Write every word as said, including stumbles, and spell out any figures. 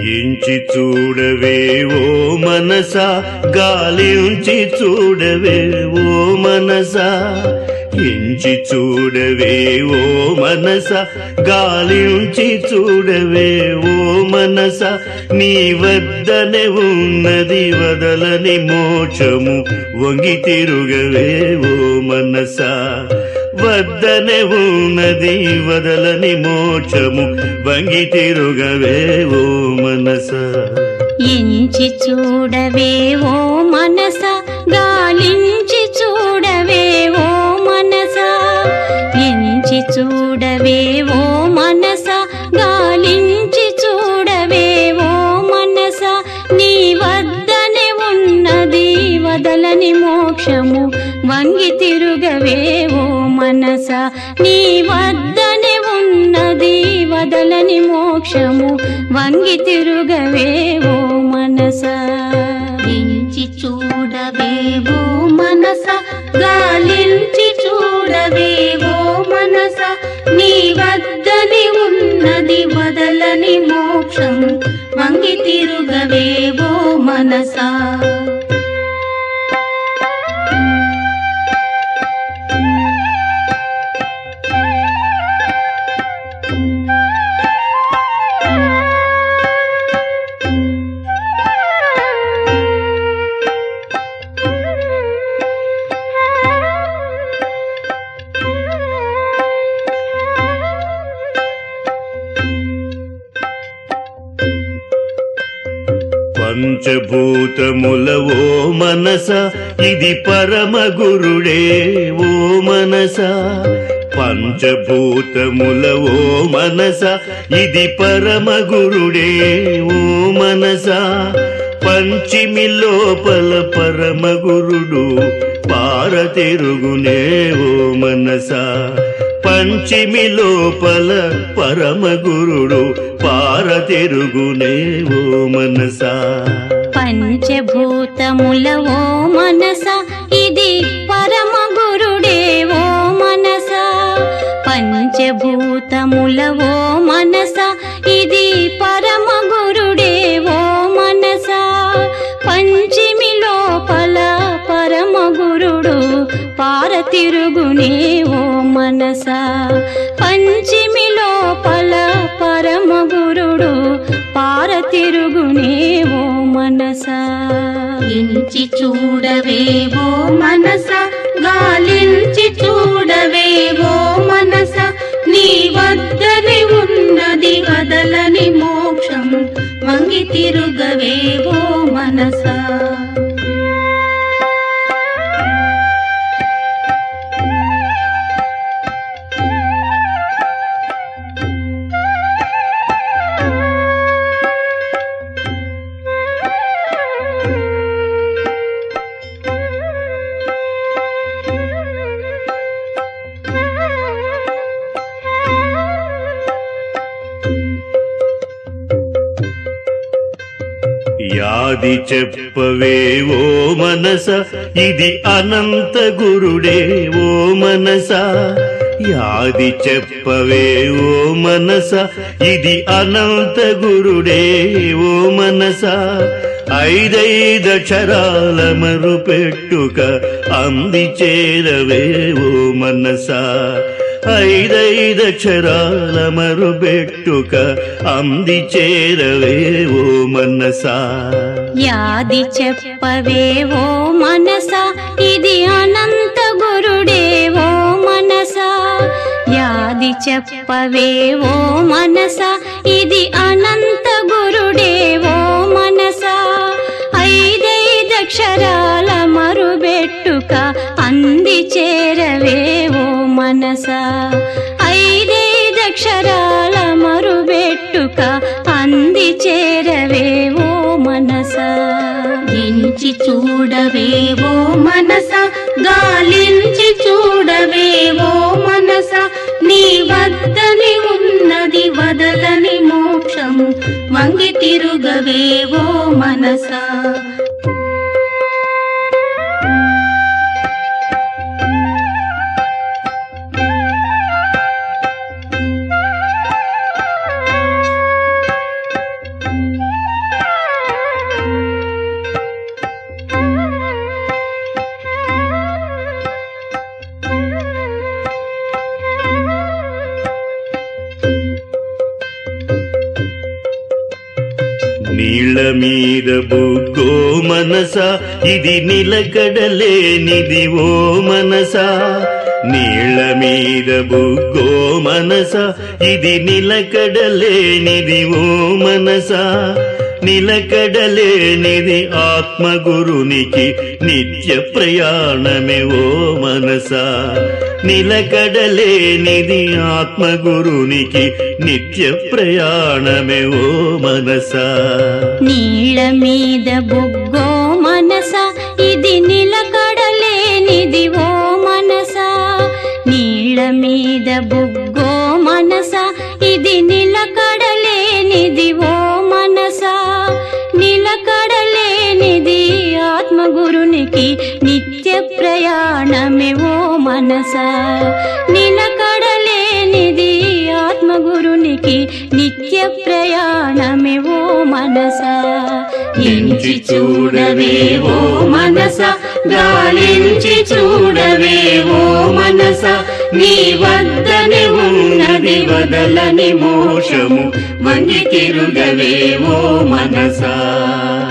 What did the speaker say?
ఎంచి చూడవే ఓ మనసా, గాలి ఉంచి చూడవే ఓ మనసా. ఎంచి చూడవే ఓ మనసా, గాలి ఉంచి చూడవే ఓ మనసా. నీ వద్దనే ఉన్నది వదలని మోక్షము, వంగి తిరుగవే ఓ మనసా. వద్దనే ఉన్నది వదలని మోక్షము, వంగి తిరుగవే ఓ మనసా. ఎంచి చూడవే ఓ మనసా, గాలించి చూడవే ఓ మనసా. ఎంచి చూడవే ఓ మనసా, గాలించి చూడవే ఓ మనసా. నీ వద్దనే ఉన్నది వదలని మోక్షము, వంగి తిరుగవే ఓ మనసా. నీ వద్దనే ఉన్నది వదలని మోక్షము, వంగి తిరుగవే ఓ మనసా. ఎంచి చూడవే ఓ మనసా, గాలించి చూడవే ఓ మనసా. నీ వద్దనే ఉన్నది వదలని మోక్షము, వంగి తిరుగవే ఓ మనసా. పంచభూతముల ఓ మనసా, ఇది పరమ గురుడే ఓ మనసా. పంచభూతముల ఓ మనసా, ఇది పరమ గురుడే ఓ మనసా. పంచిమి లోపల పరమ గురుడు పారతిరుగునే ఓ మనసా. పంచిమి లోపల పరమ గురుడు పారతిరుగునే ఓ మనసా. పంచభూతముల ఓ మనసా, ఇది పరమ గురుడే ఓ మనసా. పంచభూతముల ఓ మనసా, ఇది పరమ గురుడే ఓ మనసా. పంచిమి లోపల పరమ గురుడు పారతిరుగునే ఓ మనసా. పంచిమి లోపల పరమ గురుడు పారతిరుగునే ఓ మనసా. ఎంచి చూడవే ఓ మనసా, గాలించి చూడవే ఓ మనసా. నీ వద్దనే ఉన్నది వదలని మోక్షము, వంగి తిరుగవే ఓ మనసా. యాది చెప్పవే ఓ మనసా, ఇది అనంత గురుడే ఓ మనసా. యాది చెప్పవే ఓ మనసా, ఇది అనంత గురుడే ఓ మనసా. ఐదైదక్షరాల మరు పెట్టుక అంది చేరవే ఓ మనసా. ఐదైదక్షరాల మరు పెట్టుక అంది చేరవే ఓ మనసా. యాది చెప్పవే ఓ మనసా, ఇది అనంత గురుడే ఓ మనసా. యాది చెప్పవే ఓ మనసా, ఇది అనంత గురుడే ఓ మనసా. ఐదైదక్షరాల మరుబెట్టుక అంది చేరవే ఓ మనసా. ఐదైదక్షరాల మరుబెట్టుక అంది చేరవే ఓ మనసా. ఎంచి చూడవే ఓ మనసా, గాలించి చూడవే ఓ మనసా. నీ వద్దనే ఉన్నది వదలని మోక్షము, వంగి తిరుగవే ఓ మనసా. Thank you. నీళ్ళ మీద బుగ్గో మనసా ఇది నిలకడలేనిది ఓ మనసా నీళ్ళ మీద బుగ్గో మనసా ఇది నిలకడలేనిది ఓ మనసా నిలకడలేనిది ఆత్మగురునికి నిత్య ప్రయాణమే ఓ మనసా నిలకడలేనిది ఆత్మగురునికి నిత్య ప్రయాణమే ఓ మనసా నీళ్ళ మీద బుగ్గో మనసా ఇది నిలకడలేనిది ఓ మనసా నీళ్ళ మీద బుగ్గో మనసా ఇది నిలకడలేనిది ఓ మనసా నిలకడలేనిది ఆత్మగురునికి నిత్య ప్రయాణమే ఓ మనసా నిలకడలేనిది ఆత్మగురునికి నిత్య ప్రయాణమే ఓ మనసా ఎంచి చూడవే ఓ మనసా గాలించి చూడవే ఓ మనసా నీ వద్దనే ఉన్నది వదలని మోక్షము వంగి తిరుగవే ఓ మనసా